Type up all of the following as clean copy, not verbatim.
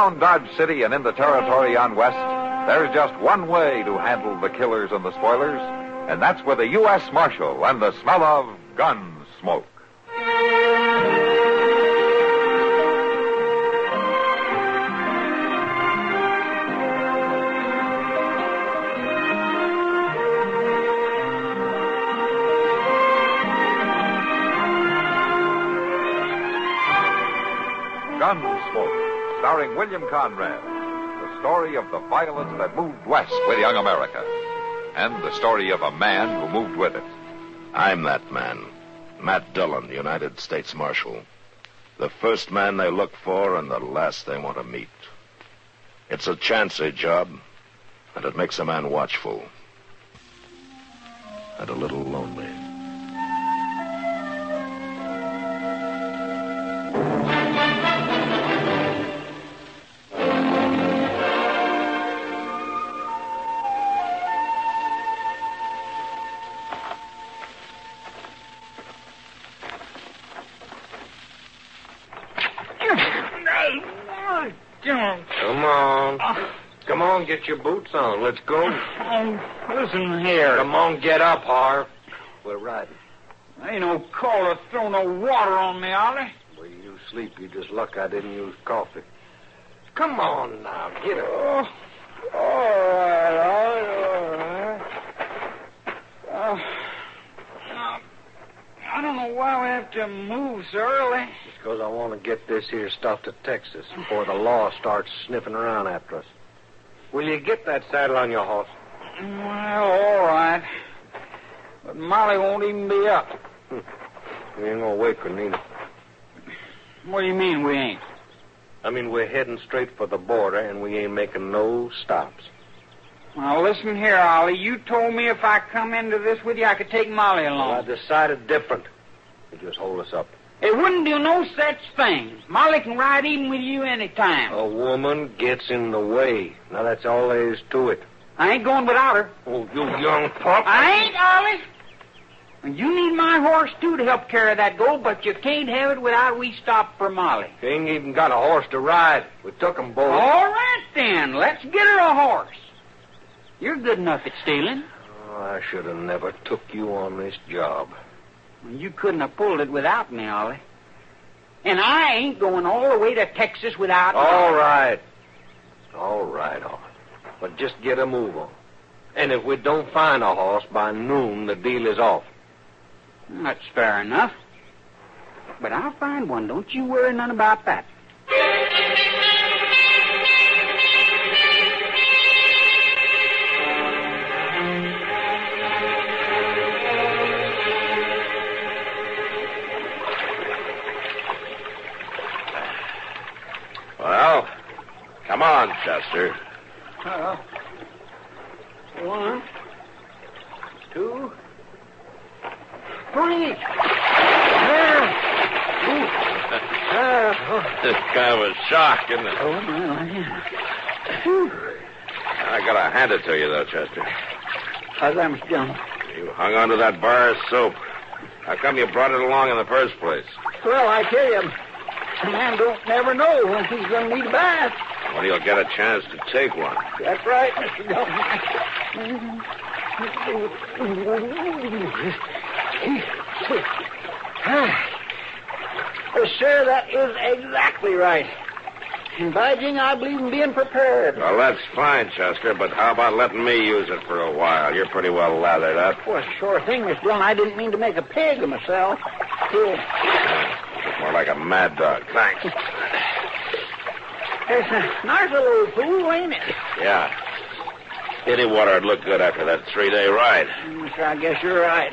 Around Dodge City and in the territory on West, there's just one way to handle the killers and the spoilers, and that's with a U.S. Marshal and the smell of gun smoke. Gunsmoke, starring William Conrad. The story of the violence that moved west with young America. And the story of a man who moved with it. I'm that man. Matt Dillon, United States Marshal. The first man they look for and the last they want to meet. It's a chancy job, and it makes a man watchful. And a little lonely. Come on, get your boots on. Let's go. Listen here. Come on, get up, Harv. We're riding. Ain't no call to throw no water on me, Ollie. Well, you sleep. You just luck I didn't use coffee. Come on now, get up. All right. I don't know why we have to move so early. Just because I want to get this here stuff to Texas before the law starts sniffing around after us. Will you get that saddle on your horse? Well, all right. But Molly won't even be up. We ain't gonna wake her, neither. What do you mean we ain't? I mean, we're heading straight for the border, and we ain't making no stops. Now, listen here, Ollie. You told me if I come into this with you, I could take Molly along. Well, I decided different. You just hold us up. It wouldn't do no such thing. Molly can ride even with you any time. A woman gets in the way. Now, that's all there is to it. I ain't going without her. Oh, you young pup. I ain't, Ollie. And you need my horse, too, to help carry that gold, but you can't have it without we stop for Molly. You ain't even got a horse to ride. We took 'em both. All right, then. Let's get her a horse. You're good enough at stealing. Oh, I should have never took you on this job. You couldn't have pulled it without me, Ollie. And I ain't going all the way to Texas without you. All right. But just get a move on. And if we don't find a horse by noon, the deal is off. That's fair enough. But I'll find one. Don't you worry none about that. Well, come on, Chester. 1, 2, 3. It's kind of a shock, isn't it? Oh, my. I gotta hand it to you, though, Chester. How's that, Mr. Jones? You hung onto that bar of soap. How come you brought it along in the first place? Well, I tell you, a man don't never know when he's going to need a bath. Well, you'll get a chance to take one. That's right, Mr. Jones. Sir, that is exactly right. And by jing, I believe in being prepared. Well, that's fine, Chester, but how about letting me use it for a while? You're pretty well lathered up. Well, sure thing, Mr. Dillon. I didn't mean to make a pig of myself. Here. Look more like a mad dog. Thanks. It's a nice little pool, ain't it? Yeah. Pity water would look good after that 3-day ride. Sure, I guess you're right.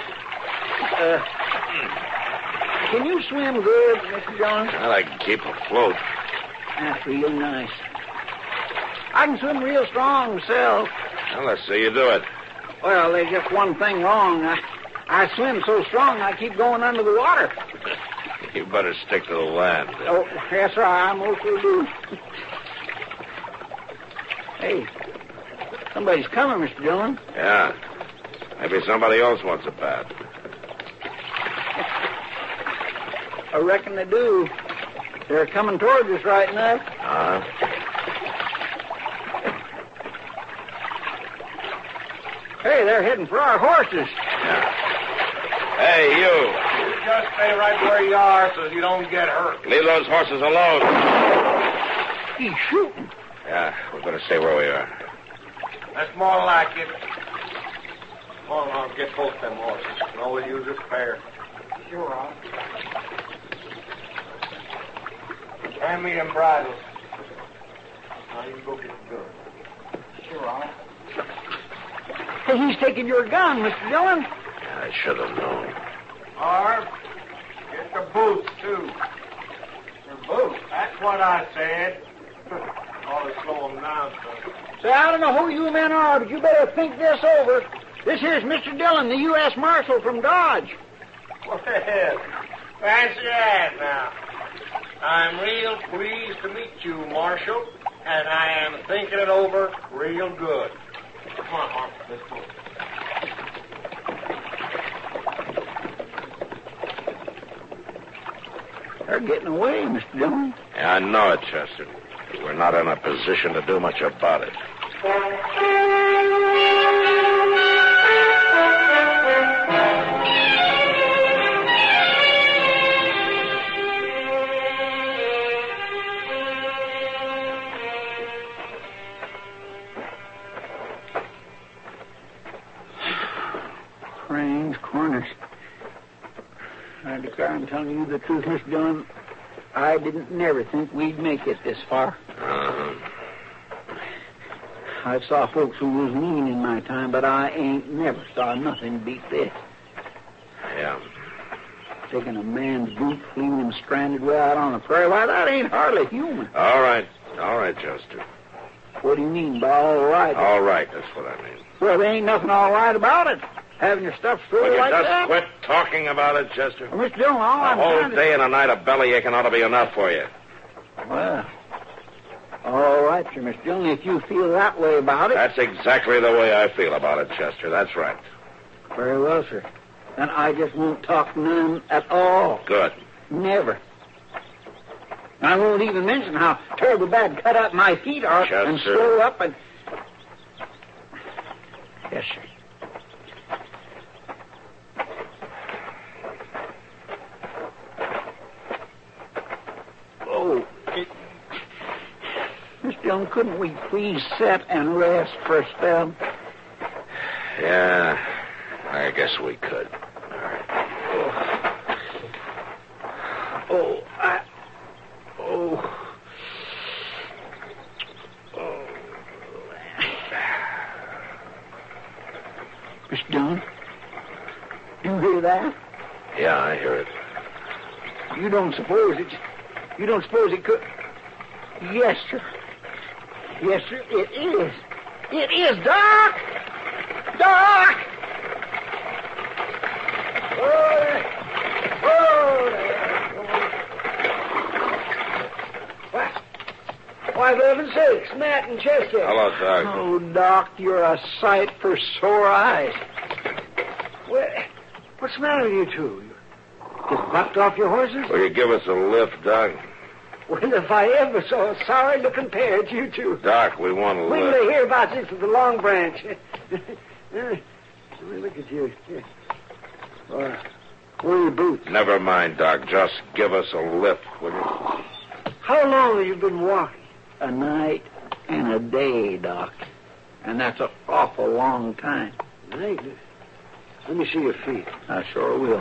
Can you swim good, Mr. Jones? Well, I can keep afloat. That's real nice. I can swim real strong myself. Well, let's see you do it. Well, there's just one thing wrong. I swim so strong I keep going under the water. You better stick to the land. Oh, yes, sir, I mostly do. Hey, somebody's coming, Mr. Dillon. Yeah. Maybe somebody else wants a bath. I reckon they do. They're coming towards us right enough. Hey, they're heading for our horses. Hey, you. Just stay right where you are so you don't get hurt. Leave those horses alone. He's shooting. Yeah, we better stay where we are. That's more like it. Come on, I'll get both them horses. And always use this pair. Sure, Al. Hand me them bridles. Now you go get the gun. Sure, Al. Hey, he's taking your gun, Mr. Dillon. I should have known. Harv, get the boots, too. The boots? That's what I said. Ought to slow them down, son. Say, I don't know who you men are, but you better think this over. This here's Mr. Dillon, the U.S. Marshal from Dodge. Well, fancy that now. I'm real pleased to meet you, Marshal, and I am thinking it over real good. Come on, Harv, let's go. They're getting away, Mr. Dillon. Yeah, I know it, Chester. We're not in a position to do much about it. Cranes, corners. I declare I'm telling you the truth, Mr. Dillon. I didn't never think we'd make it this far. I saw folks who was mean in my time, but I ain't never saw nothing beat this. Yeah. Taking a man's boot, leaving him stranded way out on the prairie, why, that ain't hardly human. All right, Chester. What do you mean by all right? All right, that's what I mean. Well, there ain't nothing all right about it. Having your stuff Will stored you like just that. quit talking about it, Chester? Well, Mr. Dillon, all I'm A whole trying to... day and a night of bellyaching ought to be enough for you. Well, all right, sir, Mr. Dillon, if you feel that way about it. That's exactly the way I feel about it, Chester. That's right. Very well, sir. Then I just won't talk none at all. Good. Never. I won't even mention how terrible bad cut up my feet are Yes, and sir. swell up and... Yes, sir. Oh, Mr. Dillon, couldn't we please sit and rest for a spell? Yeah, I guess we could. All right. Mr. Dillon, you hear that? Yeah, I hear it. You don't suppose it could... Yes, sir. Yes, sir, it is. It is, Doc! Doc! Why, for heaven's sakes, Matt and Chester. Hello, Doc. Oh, Doc, you're a sight for sore eyes. Well, what's the matter with you two? Just bucked off your horses? Will you give us a lift, Doc? Well, if I ever saw a sorry-looking pair, it's you two. Doc, we want a When lift. they hear about this at the Long Branch. Let me look at you. Where are your boots? Never mind, Doc. Just give us a lift, will you? How long have you been walking? A night and a day, Doc. And that's an awful long time. Night? Let me see your feet. I sure will.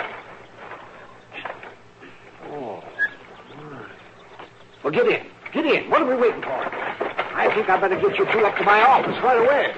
Oh. Well, get in. Get in. What are we waiting for? I think I better get you two up to my office right away.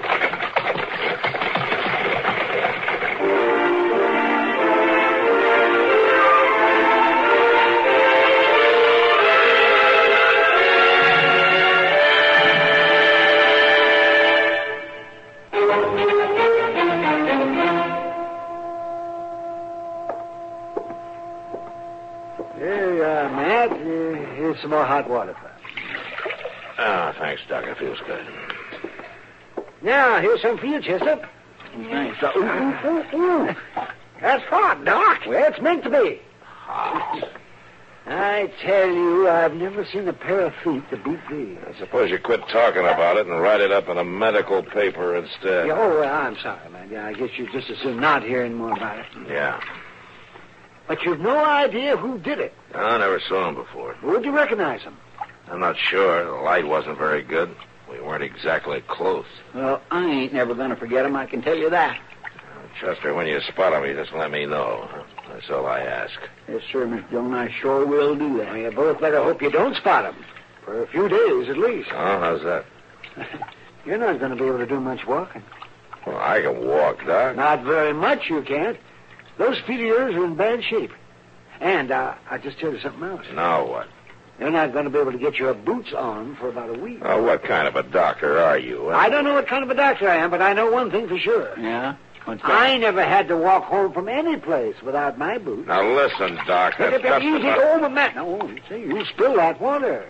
Here, Matt. Here's some more hot water for you. Ah, thanks, Doc. It feels good. Now, here's some for you, Chester. Thanks. That's hot, Doc. Well, it's meant to be. Hot. I tell you, I've never seen a pair of feet that beat these. I suppose you quit talking about it and write it up in a medical paper instead. Yeah, oh, well, I'm sorry, man. Yeah, I guess you'd just as soon not hearing more about it. Yeah. But you've no idea who did it. I never saw him before. Would you recognize him? I'm not sure. The light wasn't very good. We weren't exactly close. Well, I ain't never going to forget him, I can tell you that. Chester, when you spot him, you just let me know. That's all I ask. Yes, sir, Mr. Dillon, I sure will do that. You both better hope you don't spot him. For a few days, at least. Oh, how's that? You're not going to be able to do much walking. Well, I can walk, Doc. Not very much, you can't. Those feet of yours are in bad shape. And I just tell you something else. Now what? You're not going to be able to get your boots on for about a week. Oh, what kind of a doctor are you? I don't know what kind of a doctor I am, but I know one thing for sure. Yeah? What's that? I never had to walk home from any place without my boots. Now, listen, Doc. That's just easy about... over, Matt. No, see, you spill that water.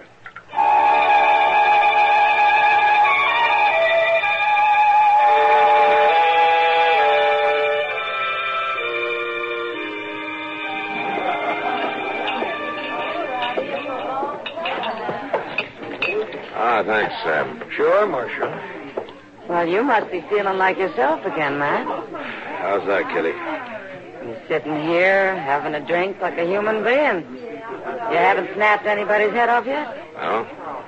Thanks, Sam. Sure, Marshal. Well, you must be feeling like yourself again, Matt. How's that, Kitty? You're sitting here having a drink like a human being. You haven't snapped anybody's head off yet? No?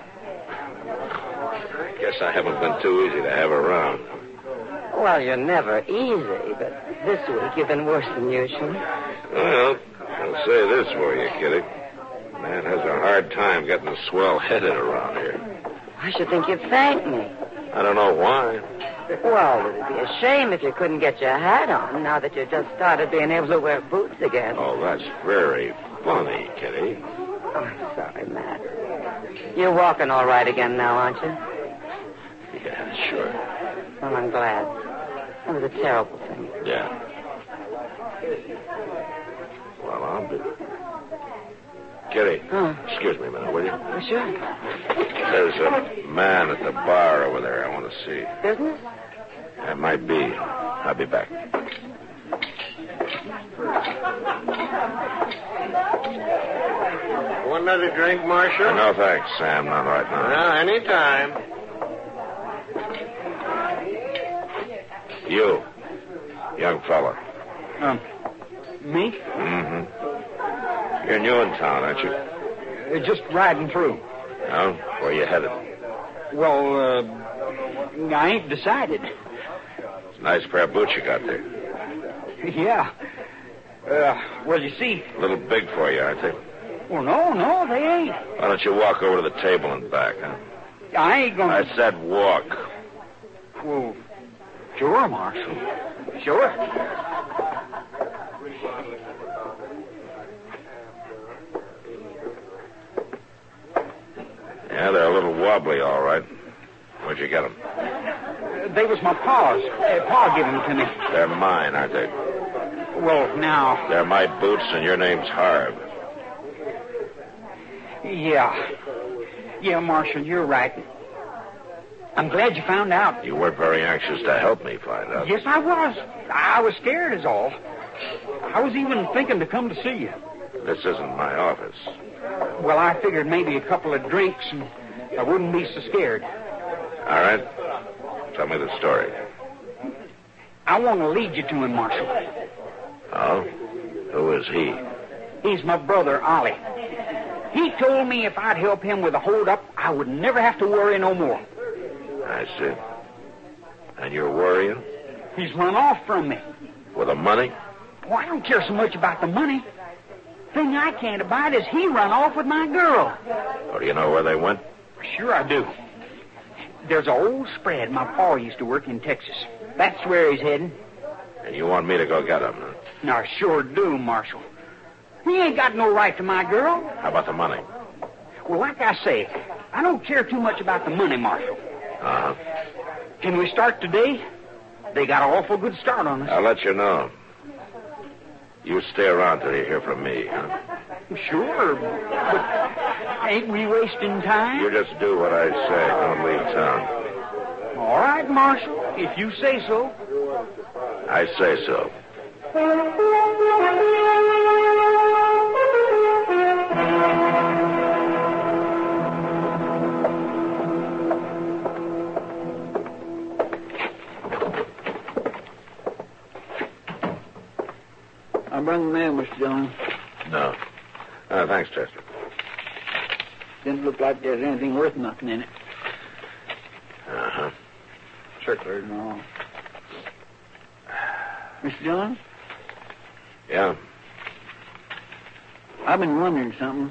Guess I haven't been too easy to have around. Well, you're never easy, but this week you've been worse than usual. Well, I'll say this for you, Kitty. Man has a hard time getting swell-headed around here. I should think you'd thank me. I don't know why. Well, it'd be a shame if you couldn't get your hat on now that you just started being able to wear boots again. Oh, that's very funny, Kitty. Oh, I'm sorry, Matt. You're walking all right again now, aren't you? Yeah, sure. Well, I'm glad. That was a terrible thing. Yeah. Well, I'll be... Kitty, excuse me a minute, will you? Sure. There's a man at the bar over there I want to see. Business? It might be. I'll be back. Want another drink, Marshal? No, thanks, Sam. Not right now. No, anytime. You, young fella. Me? Mm-hmm. You're new in town, aren't you? Just riding through. No? Where you headed? Well, I ain't decided. It's a nice pair of boots you got there. Yeah. Well, you see... A little big for you, aren't they? Well, no, they ain't. Why don't you walk over to the table and back, huh? I ain't gonna... I said walk. Well, sure, Marshal. Sure. Yeah, they're a little wobbly, all right. Where'd you get them? They was my pa's. Pa gave them to me. They're mine, aren't they? Well, now... They're my boots, and your name's Harv. Yeah, Marshal, you're right. I'm glad you found out. You weren't very anxious to help me find out. Yes, I was. I was scared is all. I was even thinking to come to see you. This isn't my office. Well, I figured maybe a couple of drinks and I wouldn't be so scared. All right. Tell me the story. I want to lead you to him, Marshal. Oh? Who is he? He's my brother, Ollie. He told me if I'd help him with a hold-up, I would never have to worry no more. I see. And you're worrying? He's run off from me. With the money? Well, I don't care so much about the money. Thing I can't abide is he run off with my girl. Oh, do you know where they went? Sure I do. There's an old spread my pa used to work in Texas. That's where he's heading. And you want me to go get him, huh? Now, I sure do, Marshal. He ain't got no right to my girl. How about the money? Well, like I say, I don't care too much about the money, Marshal. Uh-huh. Can we start today? They got an awful good start on us. I'll let you know. You stay around till you hear from me, huh? Sure, but ain't we wasting time? You just do what I say. Don't leave town. All right, Marshal, if you say so. I say so. bring the mail, Mr. Dillon? No. Thanks, Chester. Didn't look like there's anything worth nothing in it. Uh-huh. Circulars and all. Mr. Dillon? Yeah? I've been wondering something.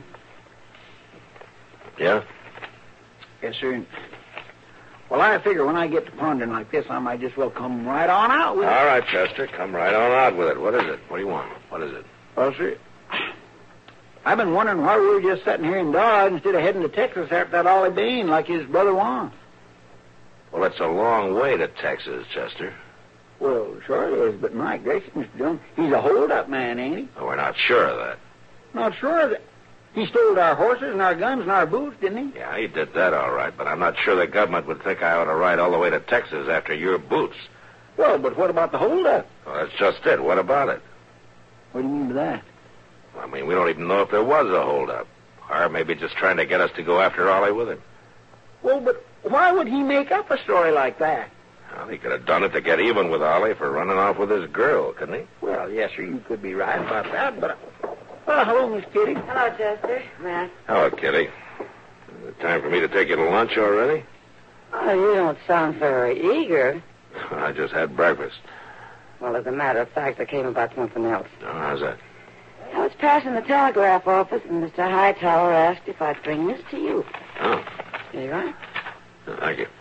Yeah? Yes, sir. Well, I figure when I get to pondering like this, I might just well come right on out with it. All right, Chester. Come right on out with it. What is it? What do you want? What is it? Well, sir, I've been wondering why we were just sitting here in Dodge instead of heading to Texas after that Ollie Bean like his brother wants. Well, it's a long way to Texas, Chester. Well, sure it is, but my gracious, Mr. Dillon, he's a hold-up man, ain't he? Well, we're not sure of that. Not sure of it. He stole our horses and our guns and our boots, didn't he? Yeah, he did that all right, but I'm not sure the government would think I ought to ride all the way to Texas after your boots. Well, but what about the hold-up? Well, that's just it. What about it? What do you mean by that? I mean, we don't even know if there was a holdup. Or maybe just trying to get us to go after Ollie with him. Well, but why would he make up a story like that? Well, he could have done it to get even with Ollie for running off with his girl, couldn't he? Well, yes, sir, you could be right about that, but... hello, Miss Kitty. Hello, Chester. Matt. Hello, Kitty. Is it time for me to take you to lunch already? Oh, you don't sound very eager. I just had breakfast. Well, as a matter of fact, I came about something else. Oh, how's that? I was passing the telegraph office, and Mr. Hightower asked if I'd bring this to you. Oh. Here you are. Thank you.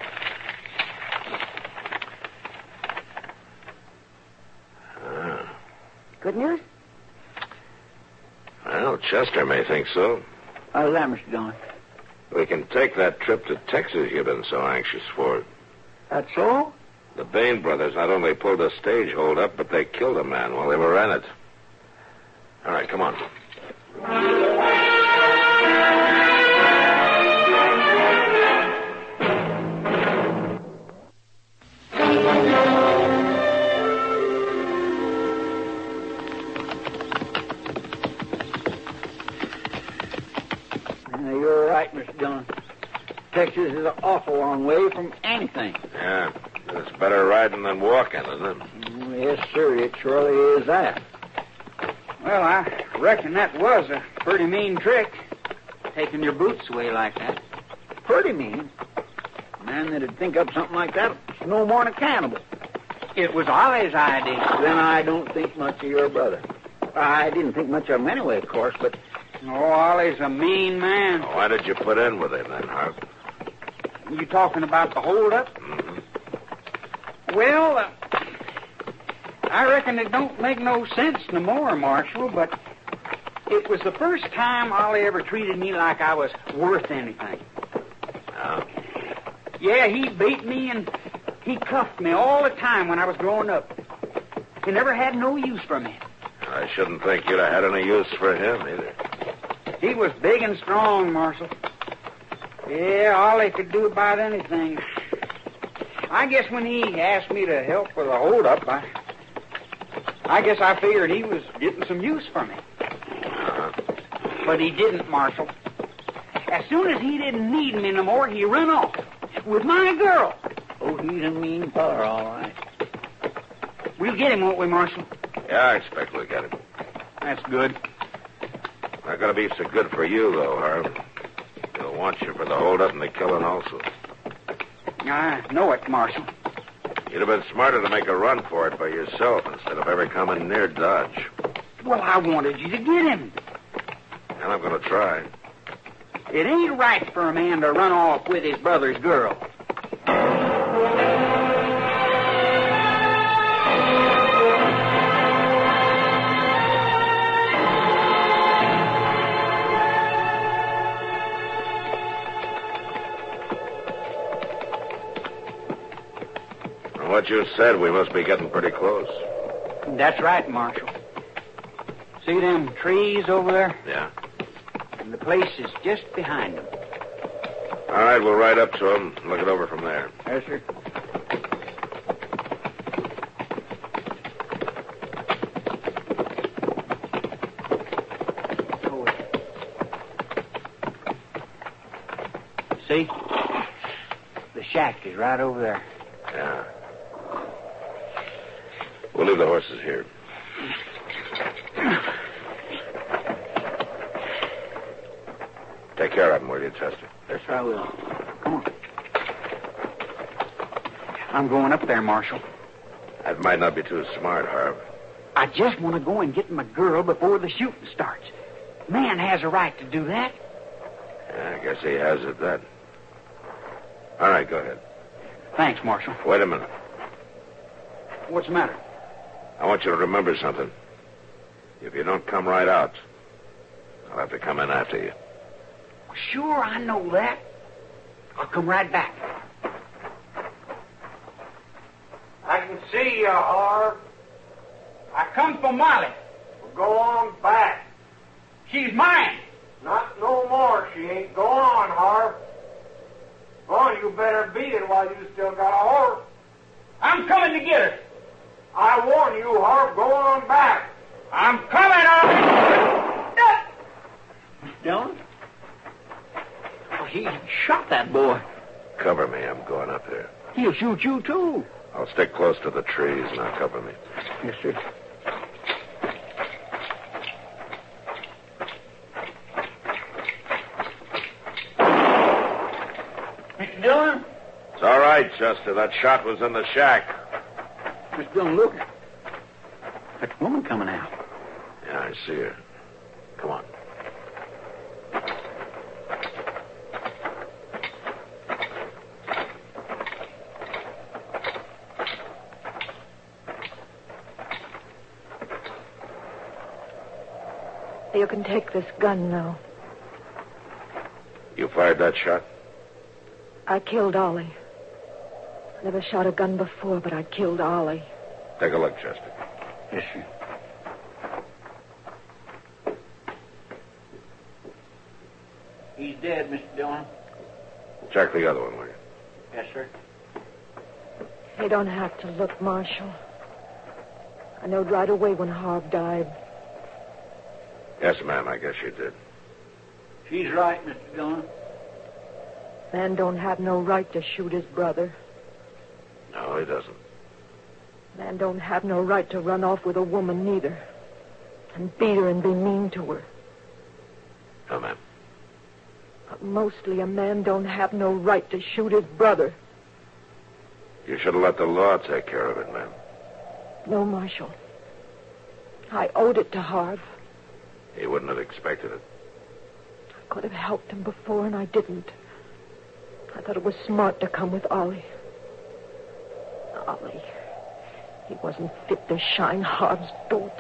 Good news? Well, Chester may think so. How's that, Mr. Dillon? We can take that trip to Texas you've been so anxious for. That's so? The Bain brothers not only pulled a stage hold up, but they killed a man while they were in it. All right, come on. You're right, Mr. Dillon. Texas is an awful long way from anything. Yeah, it's better riding than walking, isn't it? Yes, sir, it surely is that. Well, I reckon that was a pretty mean trick, taking your boots away like that. Pretty mean. A man that'd think up something like that is no more than a cannibal. It was Ollie's idea. Then I don't think much of your brother. I didn't think much of him anyway, of course, but... Oh, Ollie's a mean man. Why did you put in with him then, Harp? You talking about the holdup? Mm-hmm. Well, I reckon it don't make no sense no more, Marshal, but it was the first time Ollie ever treated me like I was worth anything. Oh. Yeah, he beat me and he cuffed me all the time when I was growing up. He never had no use for me. I shouldn't think you'd have had any use for him either. He was big and strong, Marshal. Yeah, Ollie could do about anything. I guess when he asked me to help with the holdup, I guess I figured he was getting some use from me. But he didn't, Marshal. As soon as he didn't need me no more, he run off with my girl. Oh, he's a mean feller, all right. We'll get him, won't we, Marshal? Yeah, I expect we'll get him. That's good. Not going to be so good for you, though, Harv. He'll want you for the holdup and the killing also. I know it, Marshal. You'd have been smarter to make a run for it by yourself instead of ever coming near Dodge. Well, I wanted you to get him. And I'm going to try. It ain't right for a man to run off with his brother's girl. From what you said, we must be getting pretty close. That's right, Marshal. See them trees over there? Yeah. And the place is just behind them. All right, we'll ride up to him and look it over from there. Yes, sir. See? The shack is right over there. Yeah. We'll leave the horses here. care of him, will you, Chester? Yes, I will. Come on. I'm going up there, Marshal. That might not be too smart, Harv. I just want to go and get my girl before the shooting starts. Man has a right to do that. Yeah, I guess he has it then. All right, go ahead. Thanks, Marshal. Wait a minute. What's the matter? I want you to remember something. If you don't come right out, I'll have to come in after you. Sure, I know that. I'll come right back. I can see you, Harv. I come for Molly. Well, go on back. She's mine. Not no more, she ain't. Go on, Harv. Go on, you better beat it while you still got a horse. I'm coming to get her. I warn you, Harv, go on back. I'm coming on. Dillon? Oh, he shot that boy. Cover me. I'm going up there. He'll shoot you, too. I'll stick close to the trees, and I'll cover me. Yes, sir. Mr. Dillon? It's all right, Chester. That shot was in the shack. Mr. Dillon, look. That woman coming out. Yeah, I see her. Come on. You can take this gun now. You fired that shot? I killed Ollie. I never shot a gun before, but I killed Ollie. Take a look, Chester. Yes, sir. He's dead, Mr. Dillon. Check the other one, will you? Yes, sir. You don't have to look, Marshal. I knowed right away when Harv died. Yes, ma'am, I guess you did. She's right, Mr. Dillon. Man don't have no right to shoot his brother. No, he doesn't. Man don't have no right to run off with a woman neither. And beat her and be mean to her. No, ma'am. But mostly a man don't have no right to shoot his brother. You should have let the law take care of it, ma'am. No, Marshal. I owed it to Harv. He wouldn't have expected it. I could have helped him before, and I didn't. I thought it was smart to come with Ollie. Ollie. He wasn't fit to shine Harv's boots.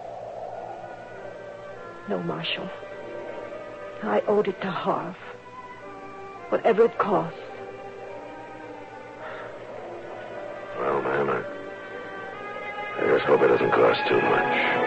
No, Marshal. I owed it to Harv. Whatever it cost. Well, ma'am, I just hope it doesn't cost too much.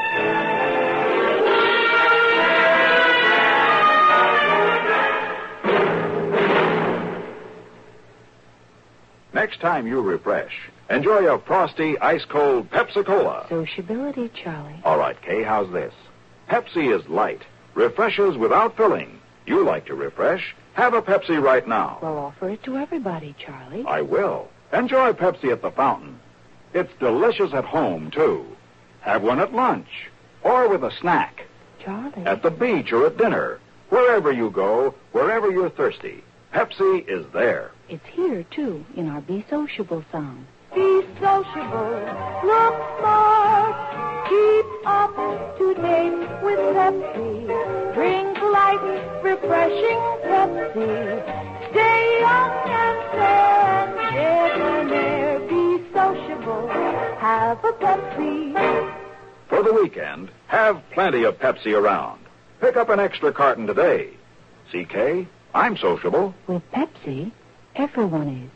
Next time you refresh, enjoy a frosty, ice-cold Pepsi-Cola. Sociability, Charlie. All right, Kay, how's this? Pepsi is light, refreshes without filling. You like to refresh? Have a Pepsi right now. Well, offer it to everybody, Charlie. I will. Enjoy Pepsi at the fountain. It's delicious at home, too. Have one at lunch or with a snack. Charlie. At the beach or at dinner. Wherever you go, wherever you're thirsty, Pepsi is there. It's here, too, in our Be Sociable song. Be sociable, look smart, keep up to date with Pepsi. Drink light, refreshing Pepsi. Stay young and fair, debonair. Be sociable, have a Pepsi. For the weekend, have plenty of Pepsi around. Pick up an extra carton today. CK, I'm sociable. With Pepsi, everyone is.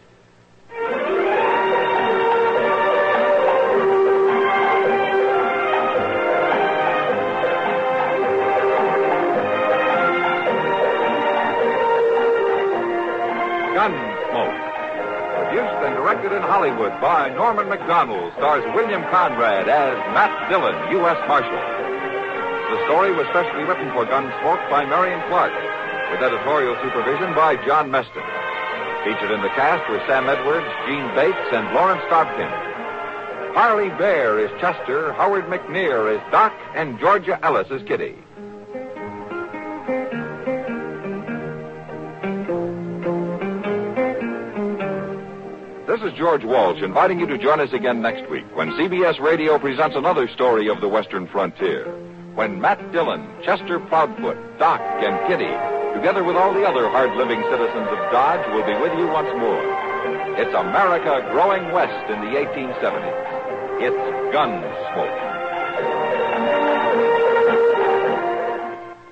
Gunsmoke. Produced and directed in Hollywood by Norman McDonald, stars William Conrad as Matt Dillon, U.S. Marshal. The story was specially written for Gunsmoke by Marion Clark, with editorial supervision by John Meston. Featured in the cast were Sam Edwards, Gene Bates, and Lawrence Dobkin. Harley Bear is Chester, Howard McNear is Doc, and Georgia Ellis is Kitty. is George Walsh inviting you to join us again next week when CBS Radio presents another story of the Western frontier. When Matt Dillon, Chester Proudfoot, Doc, and Kitty, together with all the other hard-living citizens of Dodge, will be with you once more. It's America growing west in the 1870s. It's Gunsmoke.